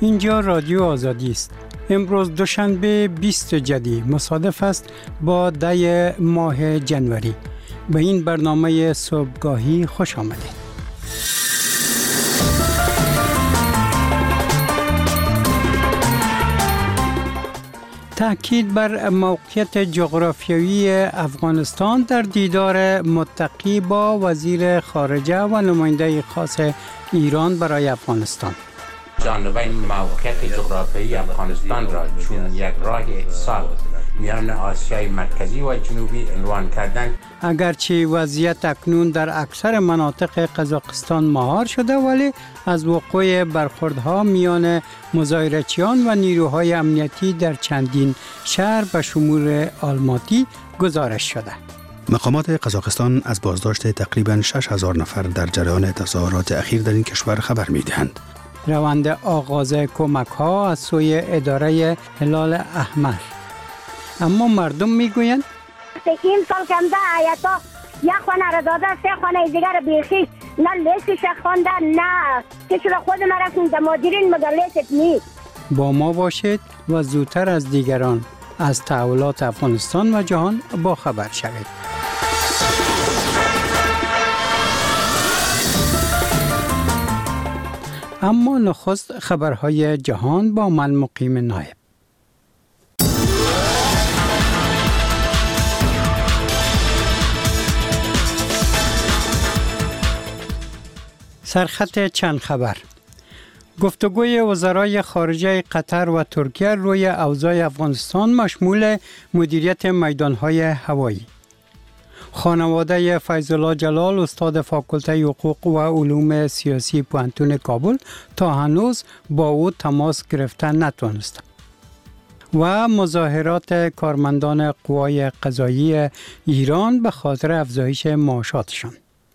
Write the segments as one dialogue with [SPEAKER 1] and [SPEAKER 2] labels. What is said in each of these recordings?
[SPEAKER 1] اینجا رادیو آزادی است. امروز دوشنبه 20 جدی مصادف است با 10 ماه جنوری. به این برنامه صبحگاهی خوش آمدید. تأکید بر موقعیت جغرافیایی افغانستان در دیدار متقی با وزیر خارجه و نماینده خاص ایران برای افغانستان.
[SPEAKER 2] جانبین موقعیت جغرافیایی افغانستان را چون یک راه اتصال میان آسیای مرکزی و جنوبی عنوان کردند.
[SPEAKER 1] اگرچه وضعیت اکنون در اکثر مناطق قزاقستان مهار شده، ولی از وقوع برخوردها میان مظاهرچیان و نیروهای امنیتی در چندین شهر به شمول آلماتی گزارش شده.
[SPEAKER 3] مقامات قزاقستان از بازداشت تقریباً 6000 نفر در جریان تظاهرات اخیر در این کشور خبر می‌دهند.
[SPEAKER 1] روند آغاز کمک‌ها از سوی اداره هلال احمر. اما مردم میگویند
[SPEAKER 4] این سال کنده آیتا یک خانه را داده، 3 خانه دیگر بیخی نه لیستش خونده نه کسی را خود مرسون در مادرین مگر لیست نیست.
[SPEAKER 1] با ما باشید و زودتر از دیگران از تحولات افغانستان و جهان با خبر شوید. اما نخست خبرهای جهان با من مقیم نایب. سرخط چند خبر. گفتگوی وزرای خارجه قطر و ترکیه روی اوضاع افغانستان مشمول مدیریت میدانهای هوایی. خانواده فیض‌الله جلال استاد فاکولته حقوق و علوم سیاسی پوهنتون کابل تا هنوز با او تماس گرفتن نتوانست. و مظاهرات کارمندان قوای قضایی ایران به خاطر افزایش معاشاتشان.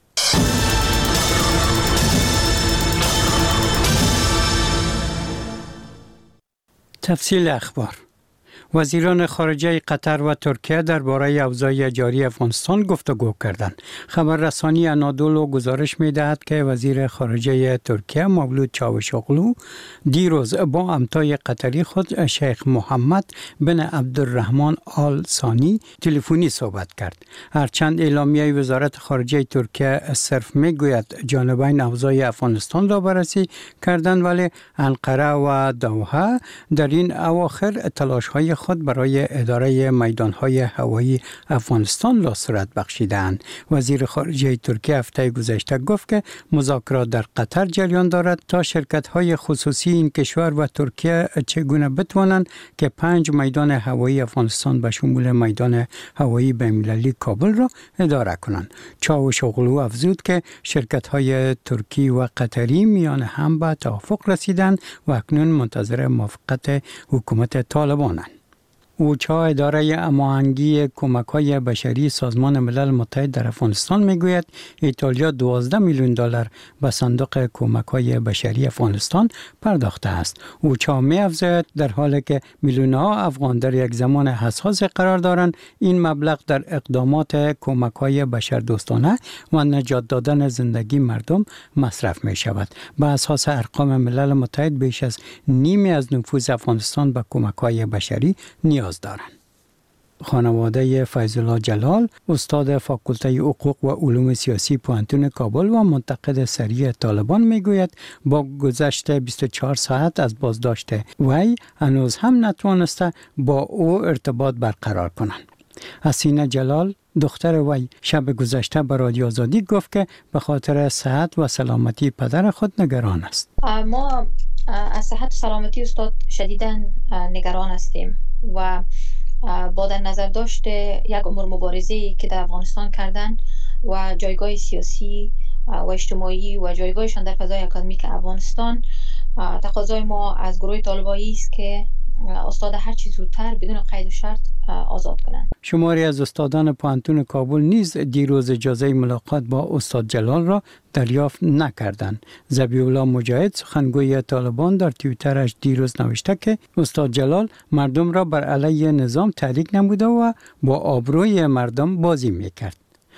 [SPEAKER 1] تفصیل اخبار. وزیران خارجه قطر و ترکیه درباره اوضاع جاری افغانستان گفتگو کردند. خبررسانی انادولو گزارش می‌دهد که وزیر خارجه ترکیه مولود چاوشاغلو دیروز با همتای قطری خود شیخ محمد بن عبدالرحمن آل ثانی تلفنی صحبت کرد. هرچند اعلامیه وزارت خارجه ترکیه صرف میگوید جانبین اوضاع افغانستان را بررسی کردند، ولی انقره و دوحه در این اواخر تلاش‌های خود برای اداره میدانهای هوایی افغانستان را صورت بخشیدند. وزیر خارجه ترکیه هفته گذشته گفت که مذاکرات در قطر جریان دارد تا شرکت‌های خصوصی این کشور و ترکیه چگونه بتوانند که 5 میدان هوایی افغانستان به شمول میدان هوایی بین‌المللی کابل را اداره کنند. چاوشاغلو افزود که شرکت‌های ترکی و قطری میان هم به توافق رسیدند و اکنون منتظر موافقت حکومت طالبانند. اوچا اداره هماهنگی کمک‌های بشری سازمان ملل متحد در افغانستان میگوید ایتالیا 12 میلیون دلار به صندوق کمک‌های بشری افغانستان پرداخته است. اوچا می‌افزاید در حالی که میلیون‌ها افغان در یک زمان حساس قرار دارند، این مبلغ در اقدامات کمک‌های بشردوستانه و نجات دادن زندگی مردم مصرف می‌شود. به اساس ارقام ملل متحد بیش از نیمی از نفوذ افغانستان به کمک‌های بشری نیاز دارند. خانواده فیض‌الله جلال استاد فاکولته حقوق و علوم سیاسی پوهنتون کابل و منتقد سریع طالبان میگوید با گذشت 24 ساعت از بازداشت وی هنوز هم نتوانسته با او ارتباط برقرار کنند. حسینه جلال دختر وی شب گذشته به رادیو آزادی گفت که به خاطر صحت و سلامتی پدر خود نگران است.
[SPEAKER 5] ما از صحت و سلامتی استاد شدیداً نگران هستیم و با در نظر داشت یک امور مبارزه‌ای که در افغانستان کردن و جایگاه سیاسی و اجتماعی و جایگاهشان در فضای اکادمیک افغانستان، تقاضای ما از گروه طالبایی است که استاد هر چیز زودتر بدون قید و شرط آزاد کنند.
[SPEAKER 1] شماری از استادان پوهنتون کابل نیز دیروز اجازه ملاقات با استاد جلال را دریافت نکردند. ذبیح الله مجاهد سخنگوی طالبان در توییترش دیروز نوشته که استاد جلال مردم را بر علیه نظام تحریک نموده و با آبروی مردم بازی میکرد.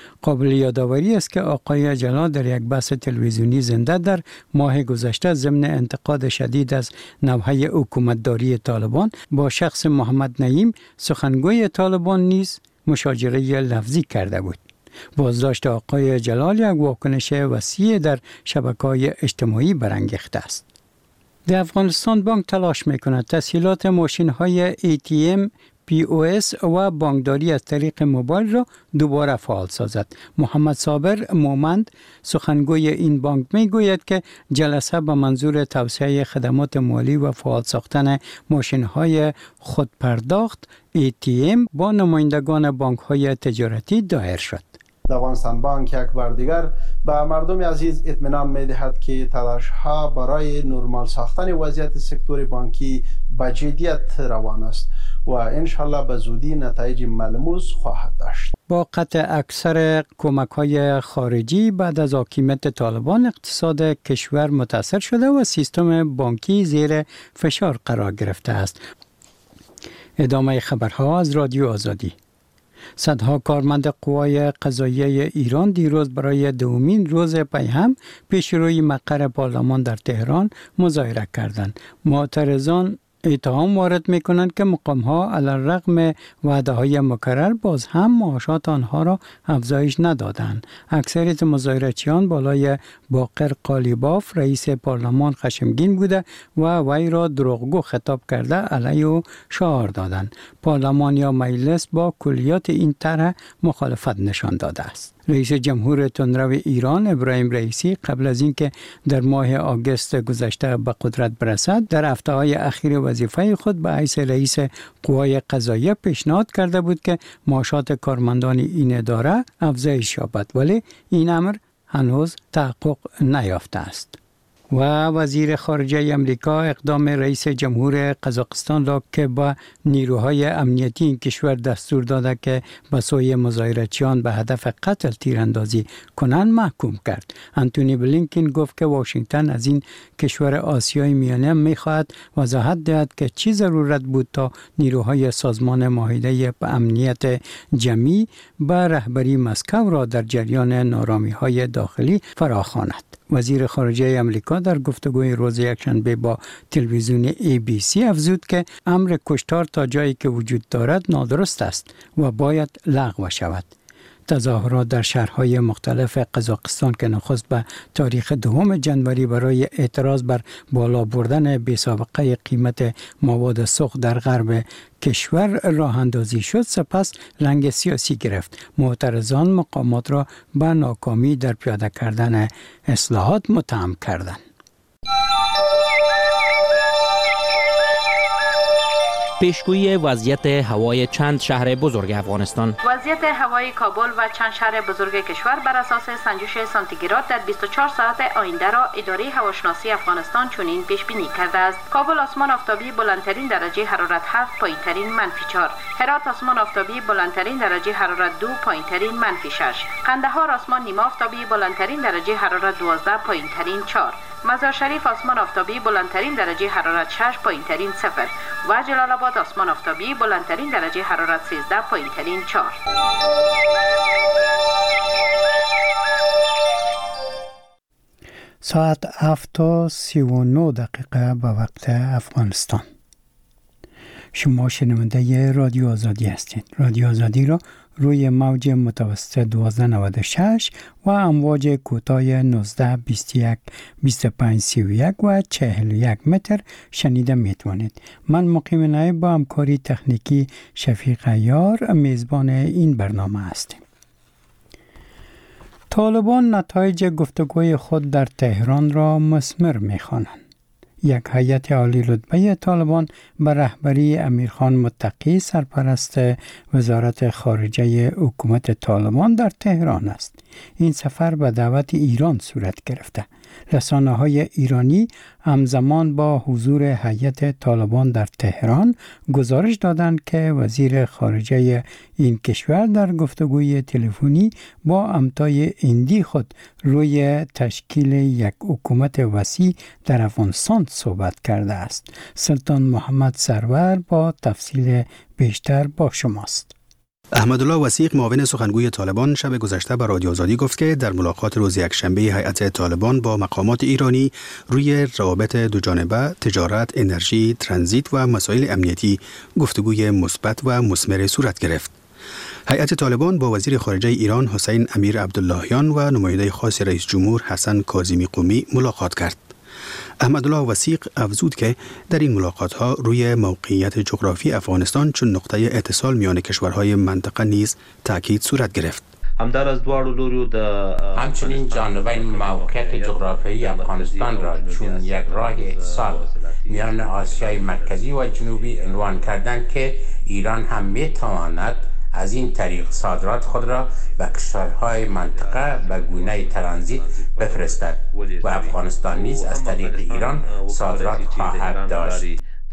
[SPEAKER 1] قابل یادآوری است که آقای جلال در یک بحث تلویزیونی زنده در ماه گذشته ضمن انتقاد شدید از نوحه حکومتداری طالبان با شخص محمد نعیم سخنگوی طالبان نیز مشاجره لفظی کرده بود. بازداشت آقای جلال یک واکنش وسیع در شبکه‌های اجتماعی برانگیخته است. در افغانستان بانک تلاش می‌کند تسهیلات ماشین‌های ATM POS و بانکداری از طریق موبایل را دوباره فعال سازد. محمد صابر مومند سخنگوی این بانک میگوید که جلسه به منظور توسعه خدمات مالی و فعال ساختن ماشین‌های خودپرداخت ATM با نمایندگان بانک‌های تجارتی دایر شد.
[SPEAKER 6] افغانستان بانک یک بار دیگر به مردم عزیز اطمینان می‌دهد که تلاش‌ها برای نرمال ساختن وضعیت سکتور بانکی به جدیت روان است و انشالله به زودی نتایج ملموس خواهد داشت.
[SPEAKER 1] با قطع اکثر کمک‌های خارجی بعد از حاکمیت طالبان اقتصاد کشور متاثر شده و سیستم بانکی زیر فشار قرار گرفته است. ادامه خبرها از رادیو آزادی. صدها کارمند قوای قضاییه ایران دیروز برای دومین روز پیهم پیش روی مقر پارلمان در تهران مظاهره کردند. معترضان اتهام وارد می‌کنند که مقام‌ها علی‌رغم وعده‌های مکرر باز هم معاشات آنها را افزایش ندادند. اکثریت مظاهره‌چیان بالای باقر قالیباف رئیس پارلمان خشمگین بوده و وی را دروغگو خطاب کرده علیه او شعار دادند. پارلمان یا مجلس با کلیات این طرح مخالفت نشان داده است. رئیس جمهور تندرو ایران ابراهیم رئیسی قبل از اینکه در ماه آگوست گذشته به قدرت برسد در هفته‌های اخیر وظیفه خود به حیث رئیس قوای قضاییه پیشنهاد کرده بود که معاشات کارمندان این اداره افزایش یابد، ولی این امر هنوز تحقق نیافته است. و وزیر خارجه امریکا اقدام رئیس جمهور قزاقستان را که با نیروهای امنیتی این کشور دستور داده که به سوی مظاهره‌چیان به هدف قتل تیراندازی کنند محکوم کرد. انتونی بلینکن گفت که واشنگتن از این کشور آسیای میانه می‌خواهد وضاحت دهد که چی ضرورت بود تا نیروهای سازمان معاهده امنیت جمعی به رهبری مسکو را در جریان نارامی‌های داخلی فراخواند. وزیر خارجه امریکا در گفتگوی روز یکشنبه با تلویزیون ABC افزود که امر کشتار تا جایی که وجود دارد نادرست است و باید لغو شود. تظاهرات در شهرهای مختلف قزاقستان که نخست به تاریخ 2 جنوری برای اعتراض بر بالا بردن بی‌سابقه قیمت مواد سوخت در غرب کشور راه اندازی شد، سپس رنگ سیاسی گرفت. معترضان مقامات را به ناکامی در پیاده کردن اصلاحات متهم کردند.
[SPEAKER 7] پیشگویی وضعیت هوای چند شهر بزرگ افغانستان.
[SPEAKER 8] وضعیت هوای کابل و چند شهر بزرگ کشور بر اساس سنجش سانتیگراد در 24 ساعت آینده را اداره هواشناسی افغانستان چنین پیش بینی کرده است: کابل آسمان آفتابی بلندترین درجه حرارت 7، پایینترین -4. هرات آسمان آفتابی بلندترین درجه حرارت 2، پایینترین -6. قندهار آسمان نیمه آفتابی بلندترین درجه حرارت 12، پایینترین 4. مزار شریف آسمان آفتابی بلندترین درجه حرارت 6، پایینترین 0 و جلال آباد آسمان آفتابی بلندترین درجه حرارت 13، پایینترین 4.
[SPEAKER 1] ساعت 7:39 به وقت افغانستان. شما شنونده رادیو آزادی هستید. رادیو آزادی را روی موج متوسط 1296 و امواج کوتاه 19 21 25 31 و 41 متر شنیده میتوانید. من مقیم نایب با همکاری تکنیکی شفیق عیار میزبان این برنامه هستیم. طالبان نتایج گفتگوی خود در تهران را مثمر می‌خوانند. یک هیئت عالی رتبه طالبان به رهبری امیرخان متقی سرپرست وزارت خارجه حکومت طالبان در تهران است. این سفر به دعوت ایران صورت گرفته. رسانه‌های ایرانی همزمان با حضور هیئت طالبان در تهران گزارش دادند که وزیر خارجه این کشور در گفتگوی تلفنی با همتای هندی خود روی تشکیل یک حکومت وسیع در افغانستان صحبت کرده است. سلطان محمد سرور با تفصیل بیشتر با شماست.
[SPEAKER 3] احمدالله وثیق معاون سخنگوی طالبان شب گذشته به رادیو آزادی گفت که در ملاقات روز یکشنبه هیئت طالبان با مقامات ایرانی روی روابط دوجانبه، تجارت، انرژی، ترانزیت و مسائل امنیتی گفتگوی مثبت و مثمر صورت گرفت. هیئت طالبان با وزیر خارجه ایران حسین امیر عبداللهیان و نماینده خاص رئیس جمهور حسن کاظمی قمی ملاقات کرد. احمدالله وثیق افزود که در این ملاقات ها روی موقعیت جغرافی افغانستان چون نقطه اتصال میان کشورهای منطقه نیز تاکید صورت گرفت.
[SPEAKER 2] همچنین جانبین موقعیت جغرافیایی افغانستان را چون یک راه اتصال میان آسیای مرکزی و جنوبی عنوان کردند که ایران هم میتواند از این طریق صادرات خود را به کشورهای منطقه به گونه ترانزیت بفرستد و افغانستان نیز از طریق ایران صادرات خواهد داشت.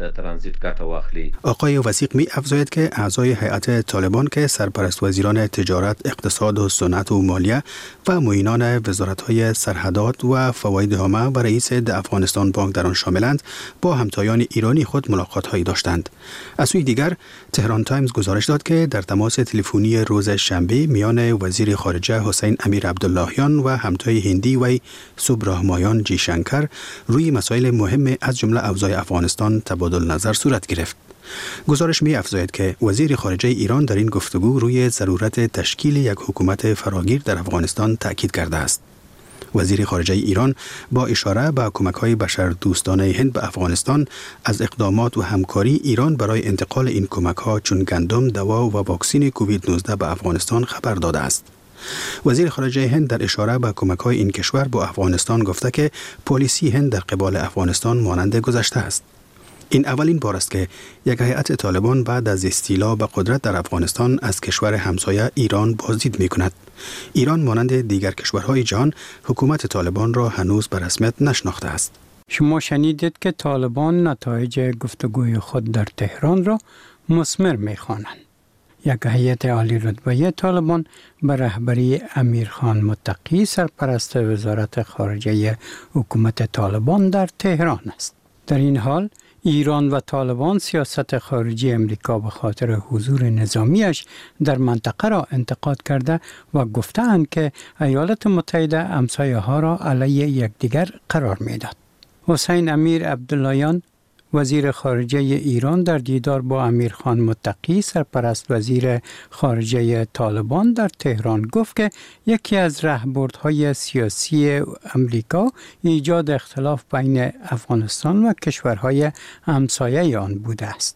[SPEAKER 3] آقای وثیق می افزاید که اعضای هیئت طالبان که سرپرست وزیران تجارت، اقتصاد و صنعت و مالیه و معینان وزارت‌های سرحدات و فواید عامه و رئیس افغانستان بانک در آن شاملند با همتایان ایرانی خود ملاقات‌هایی داشتند. از سوی دیگر تهران تایمز گزارش داد که در تماس تلفنی روز شنبه میان وزیر خارجه حسین امیر عبداللهیان و همتای هندی وی سوبراهمایان جی شنکر روی مسائل مهم از جمله اوضاع افغانستان تبادل نظر صورت گرفت. گزارش می افزاید که وزیر خارجه ایران در این گفتگو روی ضرورت تشکیل یک حکومت فراگیر در افغانستان تاکید کرده است. وزیر خارجه ایران با اشاره به کمک‌های بشردوستانه هند به افغانستان از اقدامات و همکاری ایران برای انتقال این کمک‌ها چون گندم، دوا و واکسن کووید 19 به افغانستان خبر داده است. وزیر خارجه هند در اشاره به کمک‌های این کشور با افغانستان گفته که پالیسی هند در قبال افغانستان مانند گذشته است. این اولین بار است که یک هیئت طالبان بعد از استیلا به قدرت در افغانستان از کشور همسایه ایران بازدید می‌کند. ایران مانند دیگر کشورهای جهان حکومت طالبان را هنوز به رسمیت نشناخته است.
[SPEAKER 1] شما شنیدید که طالبان نتایج گفتگوی خود در تهران را مثمر می‌خوانند. یک هیئت عالی رتبه طالبان به رهبری امیرخان متقی سرپرست وزارت خارجه حکومت طالبان در تهران است. در این حال ایران و طالبان سیاست خارجی امریکا به خاطر حضور نظامیش در منطقه را انتقاد کرده و گفتند که ایالات متحده همسایه ها را علیه یکدیگر قرار میداد. حسین امیر عبداللهیان وزیر خارجه ایران در دیدار با امیرخان متقی سرپرست وزیر خارجه طالبان در تهران گفت که یکی از راهبردهای سیاسی امریکا ایجاد اختلاف بین افغانستان و کشورهای همسایه آن بوده است.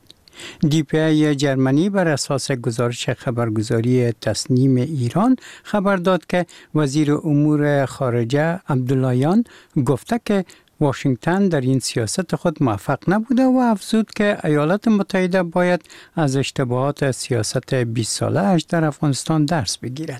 [SPEAKER 1] DPA جرمنی بر اساس گزارش خبرگزاری تصنیم ایران خبر داد که وزیر امور خارجه عبداللهیان گفته که واشنگتن در این سیاست خود موفق نبوده و افزود که ایالات متحده باید از اشتباهات سیاست 20 ساله‌اش در افغانستان درس بگیرد.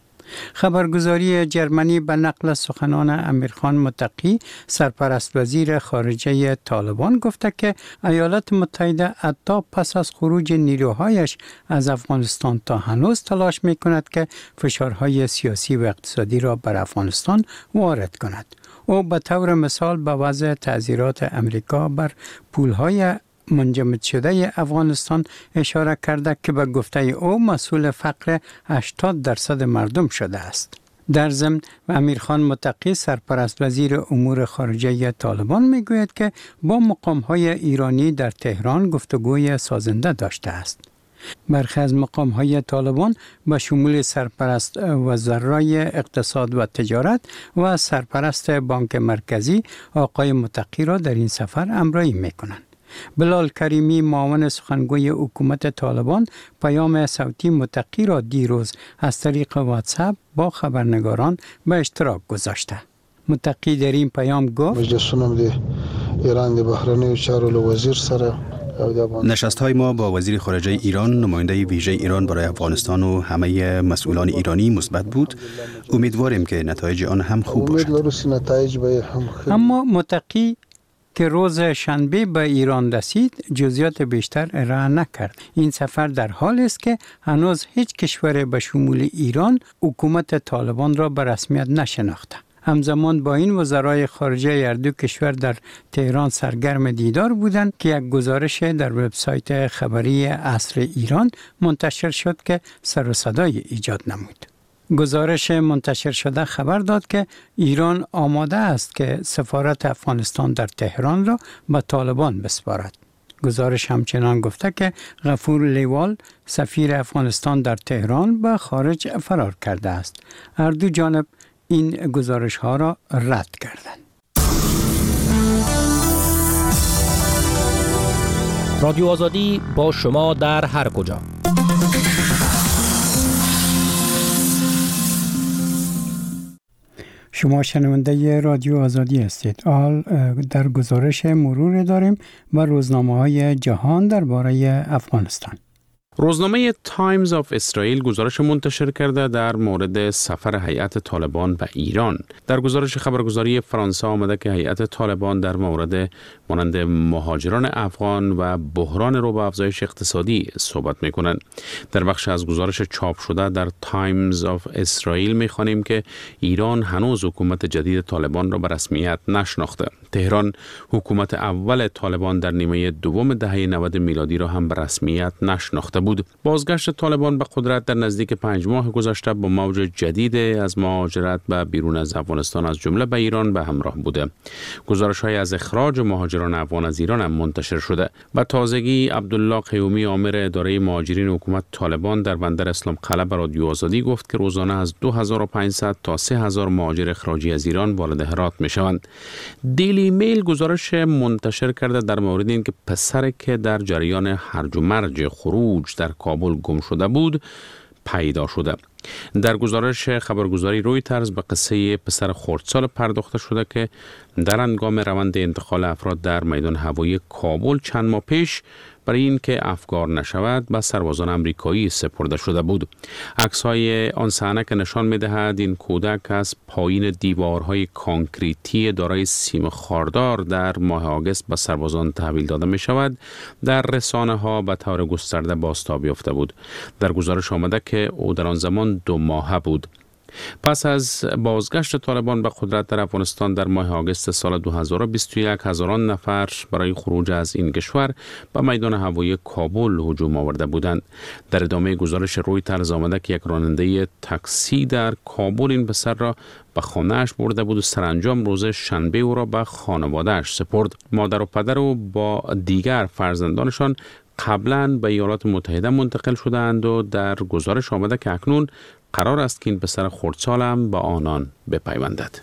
[SPEAKER 1] خبرگزاری جرمنی به نقل سخنان امیرخان متقی سرپرست وزیر خارجه طالبان گفته که ایالات متحده حتی پس از خروج نیروهایش از افغانستان تا هنوز تلاش می‌کند که فشارهای سیاسی و اقتصادی را بر افغانستان وارد کند. او به طور مثال به وضع تعزیرات امریکا بر پولهای منجمد شده افغانستان اشاره کرده که به گفته او مسئول فقر 80% مردم شده است. در ضمن امیرخان متقی سرپرست وزیر امور خارجه طالبان میگوید که با مقام‌های ایرانی در تهران گفتگوی سازنده داشته است. برخی از مقام‌های طالبان به شمول سرپرست وزرای اقتصاد و تجارت و سرپرست بانک مرکزی آقای متقی را در این سفر همراهی می‌کنند. بلال کریمی معاون سخنگوی حکومت طالبان پیام صوتی متقی را دیروز از طریق واتساپ با خبرنگاران به اشتراک گذاشته. متقی در این پیام گفت
[SPEAKER 9] مجلسونم دی ایران دی بهرنی چارو وزیر سره
[SPEAKER 3] نشست‌های ما با وزیر خارجه ایران، نماینده ویژه ایران برای افغانستان و همه مسئولان ایرانی مثبت بود. امیدواریم که نتایج آن هم خوب باشد.
[SPEAKER 1] اما متقی که روز شنبه به ایران رسید جزئیات بیشتر ارائه نکرد. این سفر در حال است که هنوز هیچ کشور به شمول ایران حکومت طالبان را به رسمیت نشناخته. همزمان با این وزرای خارجه هر دو کشور در تهران سرگرم دیدار بودند که یک گزارش در وبسایت خبری عصر ایران منتشر شد که سر و صدای ایجاد نمود. گزارش منتشر شده خبر داد که ایران آماده است که سفارت افغانستان در تهران را به طالبان بسپارد. گزارش همچنان گفته که غفور لیوال سفیر افغانستان در تهران به خارج فرار کرده است. هر دو جانب این گزارش ها را رد کردند.
[SPEAKER 7] رادیو آزادی با شما در هر کجا.
[SPEAKER 1] شما شنونده رادیو آزادی هستید. حال در گزارش مرور داریم و روزنامه‌های جهان درباره افغانستان.
[SPEAKER 10] روزنامه تایمز آف اسرائیل گزارش منتشر کرده در مورد سفر هیئت طالبان به ایران. در گزارش خبرگزاری فرانسه آمده که هیئت طالبان در مورد مانند مهاجران افغان و بحران رو به افزایش اقتصادی صحبت می‌کنند. در بخش از گزارش چاپ شده در تایمز آف اسرائیل می‌خوانیم که ایران هنوز حکومت جدید طالبان را به رسمیت نشناخته. تهران حکومت اول طالبان در نیمه دوم دهه 90 میلادی را هم به رسمیت نشناخته بود. بازگشت طالبان به قدرت در نزدیک 5 ماه گذشته با موج جدید از مهاجرت به بیرون از افغانستان از جمله به ایران به همراه بوده. گزارش‌های از اخراج مهاجران افغان از ایران هم منتشر شده. به تازگی عبدالله قیومی آمر اداره مهاجرین حکومت طالبان در بندر اسلام قلعه به رادیو آزادی گفت که روزانه از 2500 تا 3000 مهاجر اخراجی از ایران وارد هرات می‌شوند. دیلی میل گزارش منتشر کرده در مورد اینکه پسری که در جریان هرج و مرج خروج در کابل گم شده بود پیدا شده. در گزارش خبرگزاری رویترز به قصه پسر خردسال پرداخته شده که در هنگام روند انتقال افراد در میدان هوایی کابل چند ماه پیش برای اینکه افگار نشود به سربازان آمریکایی سپرده شده بود. عکس‌های آن صحنه که نشان می‌دهد این کودک از پایین دیوارهای کانکریتی دارای سیم خاردار در ماه آگوست به سربازان تحویل داده می‌شود در رسانه‌ها به طور گسترده بازتاب یافته بود. در گزارش آمده که او در آن زمان 2 ماهه بود. پس از بازگشت طالبان به قدرت در افغانستان در ماه آگوست سال 2021 هزاران نفر برای خروج از این کشور به میدان هوایی کابل هجوم آورده بودند. در ادامه گزارش رویترز آمده که یک راننده تاکسی در کابل این پسر را به خانه‌اش برده بود و سرانجام روز شنبه او را به خانواده‌اش سپرد. مادر و پدر او با دیگر فرزندانشان قبلا به ایالات متحده منتقل شدند و در گزارش آمده که اکنون قرار است که این پسر خردسال هم با آنان بپیوندد.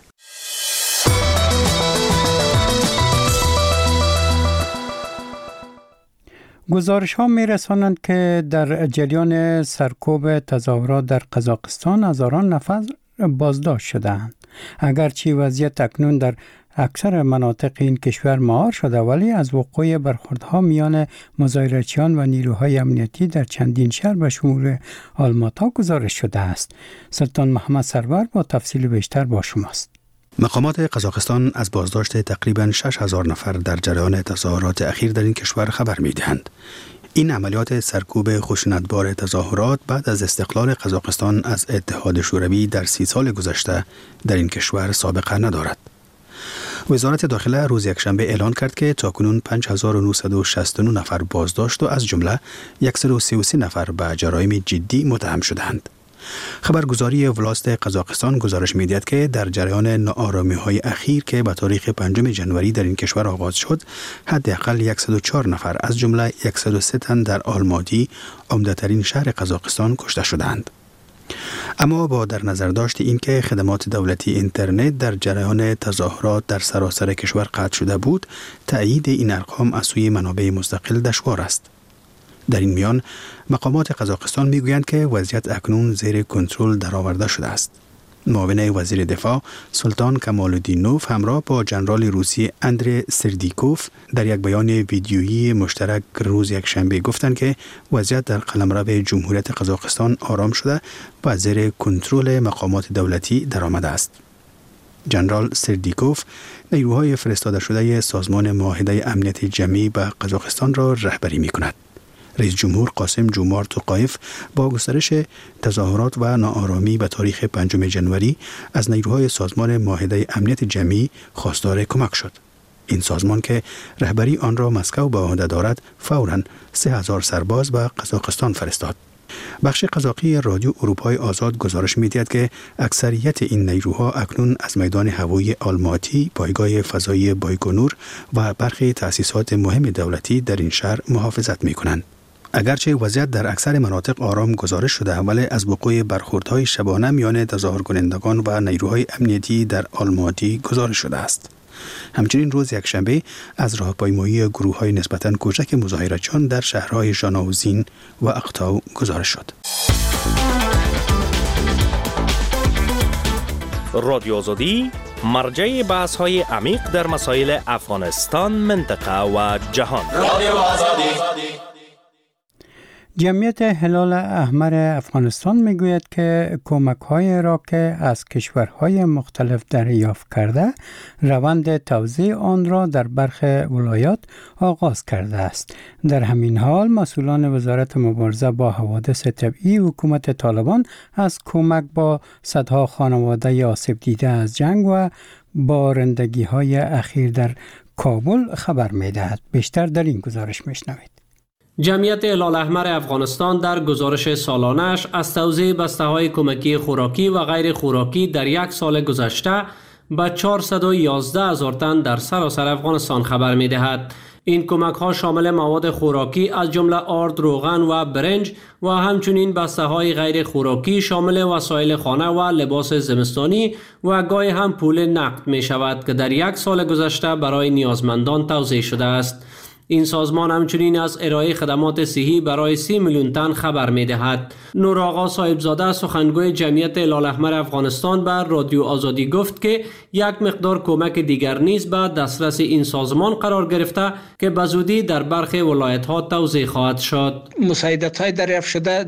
[SPEAKER 1] گزارش ها می رسانند که در جریان سرکوب تظاهرات در قزاقستان هزاران نفر بازداشت شدند. اگرچه وضعیت اکنون در اکثر مناطق این کشور مهار شده ولی از وقوع برخوردها میان مظاهرچیان و نیروهای امنیتی در چندین شهر به شمول آلماتا گزارش شده است. سلطان محمد سرور با تفصیل بیشتر با شماست.
[SPEAKER 3] مقامات قزاقستان از بازداشت تقریباً 6000 نفر در جریان تظاهرات اخیر در این کشور خبر می‌دهند. این عملیات سرکوب خشونتبار تظاهرات بعد از استقلال قزاقستان از اتحاد شوروی در 30 سال گذشته در این کشور سابقه ندارد. وزارت داخله روز یکشنبه اعلان کرد که تاکنون 5969 نفر بازداشت و از جمله 133 نفر به جرایم جدی متهم شدند. خبرگزاری ولاست قزاقستان گزارش می‌دهد که در جریان ناآرامی‌های اخیر که به تاریخ 5 جنوری در این کشور آغاز شد، حداقل 104 نفر از جمله 103 تن در آلماتی، عمده‌ترین شهر قزاقستان، کشته شدند. اما با در نظر داشت این که خدمات دولتی اینترنت در جریان تظاهرات در سراسر کشور قطع شده بود، تأیید این ارقام از سوی منابع مستقل دشوار است. در این میان مقامات قزاقستان میگویند که وضعیت اکنون زیر کنترل درآورده شده است. معاون وزیر دفاع سلطان کمال‌الدینوف همراه با ژنرال روسی اندری سردیکوف در یک بیان ویدیویی مشترک روز یکشنبه گفتند که وضعیت در قلمرو جمهوریت قزاقستان آرام شده و زیر کنترل مقامات دولتی درآمده است. ژنرال سردیکوف نیروهای فرستاده شده سازمان معاهده امنیت جمعی به قزاقستان را رهبری می‌کند. رئیس جمهور قاسم جومار توقایف با گسترش تظاهرات و ناآرامی به تاریخ 5 جنوری از نیروهای سازمان معاهده امنیت جمعی خواستار کمک شد. این سازمان که رهبری آن را مسکو به عهده دارد فوراً 3000 سرباز به قزاقستان فرستاد. بخش قزاقی رادیو اروپای آزاد گزارش می‌دهد که اکثریت این نیروها اکنون از میدان هوایی آلماتی، پایگاه فضایی بایکونور و برخی تأسیسات مهم دولتی در این شهر محافظت می‌کنند. اگرچه وضعیت در اکثر مناطق آرام گزارش شده، ولی از وقوع برخوردهای شبانه میان تظاهرکنندگان و نیروهای امنیتی در آلماتی گزارش شده است. همچنین روز یکشنبه از راهپیمایی گروه‌های نسبتاً کوچک مظاهره‌چیان در شهرهای ژاناوزین و اقتاو گزارش شد.
[SPEAKER 11] رادیو آزادی مرجع بحث‌های عمیق در مسائل افغانستان، منطقه و جهان. رادیو آزادی.
[SPEAKER 1] جمعیت هلال احمر افغانستان میگوید که کمک‌های را که از کشورهای مختلف دریافت کرده، روند توزیع آن را در برخی ولایات آغاز کرده است. در همین حال مسئولان وزارت مبارزه با حوادث طبیعی حکومت طالبان از کمک با صدها خانواده آسیب دیده از جنگ و بارندگی‌های اخیر در کابل خبر می‌دهد. بیشتر در این گزارش می‌شنوید.
[SPEAKER 12] جمعیت هلال احمر افغانستان در گزارش سالانه‌اش از توزیع بسته‌های کمکی خوراکی و غیر خوراکی در یک سال گذشته به 411,000 تن در سراسر افغانستان خبر می‌دهد. این کمک‌ها شامل مواد خوراکی از جمله آرد، روغن و برنج و همچنین بسته‌های غیر خوراکی شامل وسایل خانه و لباس زمستانی و گاهی هم پول نقد می‌شود که در یک سال گذشته برای نیازمندان توزیع شده است. این سازمان همچنین از ارائه خدمات صحی برای 30 میلیون تن خبر می‌دهد. نور آقا صاحبزاده سخنگوی جمعیت هلال احمر افغانستان به رادیو آزادی گفت که یک مقدار کمک دیگر نیز به دسترس این سازمان قرار گرفته که به زودی در برخی ولایت‌ها توزیع خواهد شد.
[SPEAKER 13] مساعدت‌های دریافت شده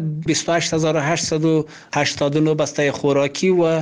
[SPEAKER 13] 28889 بسته خوراکی و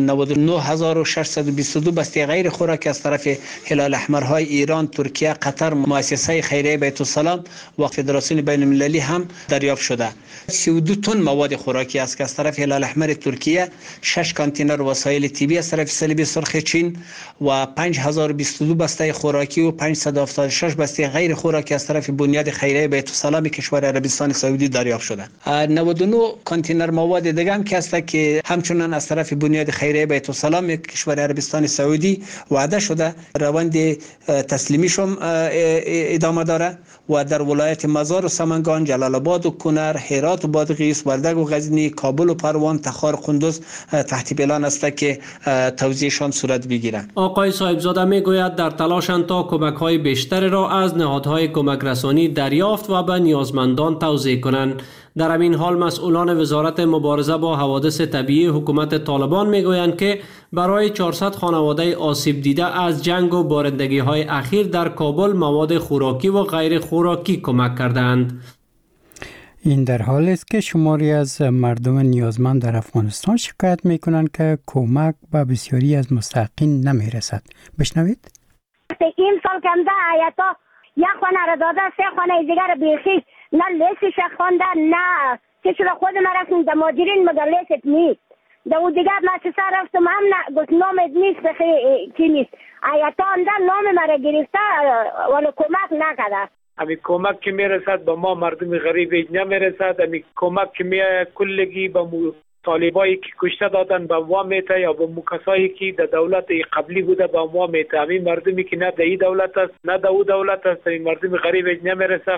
[SPEAKER 13] 99622 بسته غیر خوراکی از طرف هلال احمرهای ایران، ترکیه، قطر، مؤسسه خیریه بیت السلام و فدراسیون بین المللی هم دریافت شده. 32 تن مواد خوراکی است که از طرف هلال احمر ترکیه، 6 کانتینر وسایل طبی از طرف صلیب سرخ چین و 5022 بسته خوراکی و 576 بسته غیر خوراکی از طرف بنیاد خیریه بیت السلام کشور عربستان سعودی دریافت شده. 99 کانتینر مواد دیگه هم که است که همچنان از طرف بنیاد خیریه بیت السلام کشور عربستان سعودی وعده شده روند تسلیمیشون ادامه داره و در ولایت مزار و سمنگان، جلال آباد و کنر، هرات و بادغیس، وردگ و غزنی، کابل و پروان، تخار، قندوز تحت پلان است که توزیعشان صورت بگیرد.
[SPEAKER 12] آقای صاحبزاده میگوید در تلاشند تا کمک‌های بیشتر را از نهادهای کمک رسانی دریافت و به نیازمندان توزیع کنند. در همین حال مسئولان وزارت مبارزه با حوادث طبیعی حکومت طالبان میگویند که برای 400 خانواده آسیب دیده از جنگ و بارندگی‌های اخیر در کابل مواد خوراکی و غیر خوراکی کمک کردند.
[SPEAKER 1] این در حالی است که شماری از مردم نیازمند در افغانستان شکایت میکنند که کمک به بسیاری از مستحقین نمیرسد. بشنوید.
[SPEAKER 4] این سال کمده آیتا یک خانه را داده، 3 خانه دیگر بیخی نه لیسش خوانده نه که شده خود ما رفتیم در مادرین مگر لیست نیست. در او دیگر مؤسسه رفتم هم نه گفت نامت نیست کی نیست. آیتا اندر نام مرا گرفته ولی کمک نکرده.
[SPEAKER 14] امی کمک که میرسد به ما مردم غریب نمیرسد. امی کمک که میاد کلگی به طالبایی که کشته دادن به ما میته یا به کسایی که در دولت قبلی بوده به ما میته. امی مردمی که نه در این دولت است نه در او دولت است، این مردم غریب نمیرسد.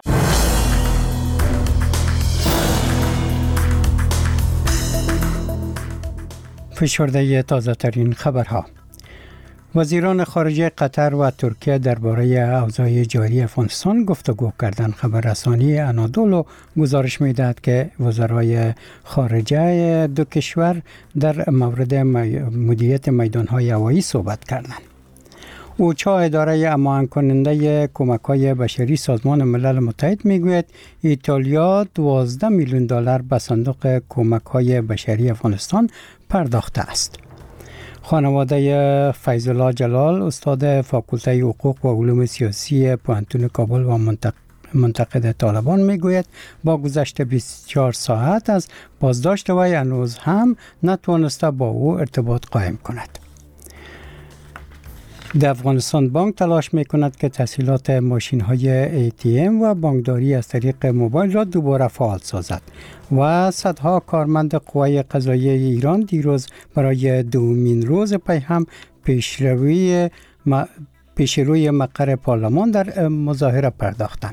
[SPEAKER 1] فشرده تازه ترین خبرها. وزیران خارجه قطر و ترکیه درباره اوضاع جاری افغانستان گفتگو کردند. خبررسانی انادولو گزارش می‌دهد که وزرای خارجه دو کشور در مورد مدیریت میدان‌های هوایی صحبت کردند. اوچا اداره امان کننده کمک‌های بشری سازمان ملل متحد میگوید ایتالیا 12 میلیون دلار به صندوق کمک‌های بشری افغانستان پرداخته است. خانواده فیض‌الله جلال استاد فاکولته حقوق و علوم سیاسی پوهنتون کابل و منتقد طالبان میگوید با گذشت 24 ساعت از بازداشت وی هنوز هم نتوانسته با او ارتباط قائم کند. در افغانستان بانک تلاش میکند که تسهیلات ماشین های ATM و بانکداری از طریق موبایل را دوباره فعال سازد و صدها کارمند قوای قضاییه ایران دیروز برای دومین روز پی هم پیشروی مقر پارلمان در مظاهره پرداختند.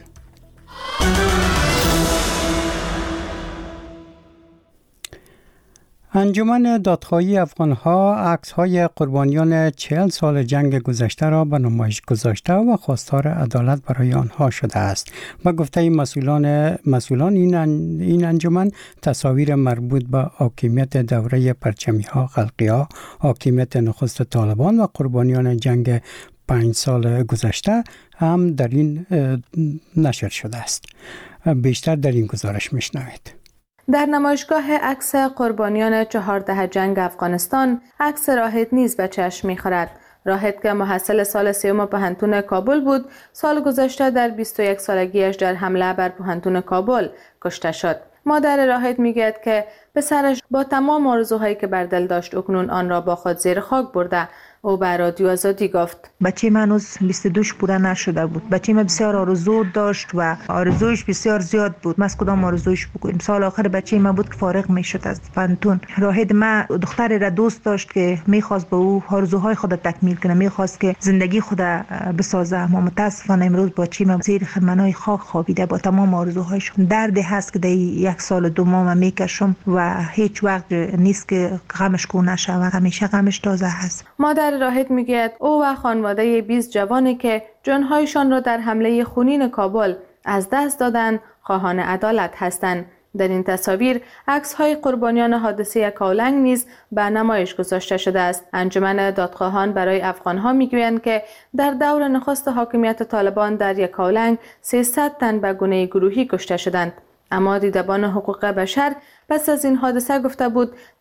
[SPEAKER 1] انجمن دادخواهی افغانها عکس‌های قربانیان 40 سال جنگ گذشته را به نمایش گذاشته و خواستار عدالت برای آنها شده است. با گفته مسئولان این انجمن تصاویر مربوط به حاکمیت دوره پرچمی‌ها خلقی‌ها، حاکمیت نخست طالبان و قربانیان جنگ 5 سال گذشته هم در این نشر شده است. بیشتر در این گزارش میشنوید.
[SPEAKER 15] در نمایشگاه عکس قربانیان 4 دهه جنگ افغانستان، عکس راهد نیز به چشم می‌خورد. راهد که محصل سال سوم پوهنتون کابل بود، سال گذشته در 21 سالگیش در حمله بر پوهنتون کابل کشته شد. مادر راهد میگوید که پسرش با تمام آرزوهایی که بر دل داشت اکنون آن را با خود زیر خاک برده. او به رادیو آزادی گفت:
[SPEAKER 16] بچه من هنوز 22 پوره نشده بود. بچه من بسیار آرزو داشت و آرزویش بسیار زیاد بود. ما از کدام آرزویش بگویم؟ سال آخر بچه من بود که فارغ میشد از پانتون. راهد ما دختری را دوست داشت که میخواست به او آرزوهای خود تکمیل کنه، میخواست که زندگی خود بسازه. اما متاسفانه امروز بچه من زیر خرمنای خاک خوابیده با تمام آرزوهایش. دردی هست که در 1 سال 2 ماه میکشم و هیچ وقت نیست که غمش کو نشه و همیشه غمش تازه هست.
[SPEAKER 15] مادر راهد میگوید او و خانواده 20 جوانی که جانهایشان را در حمله خونین کابل از دست دادند خواهان عدالت هستند. در این تصاویر عکس‌های قربانیان حادثه کاولنگ نیز به نمایش گذاشته شده است. انجمن دادخواهان برای افغان‌ها میگویند که در دور نخست حاکمیت طالبان در کاولنگ 300 تن به گونه گروهی کشته شدند. اما دیدبان حقوق بشر پس از این حادثه گفته بود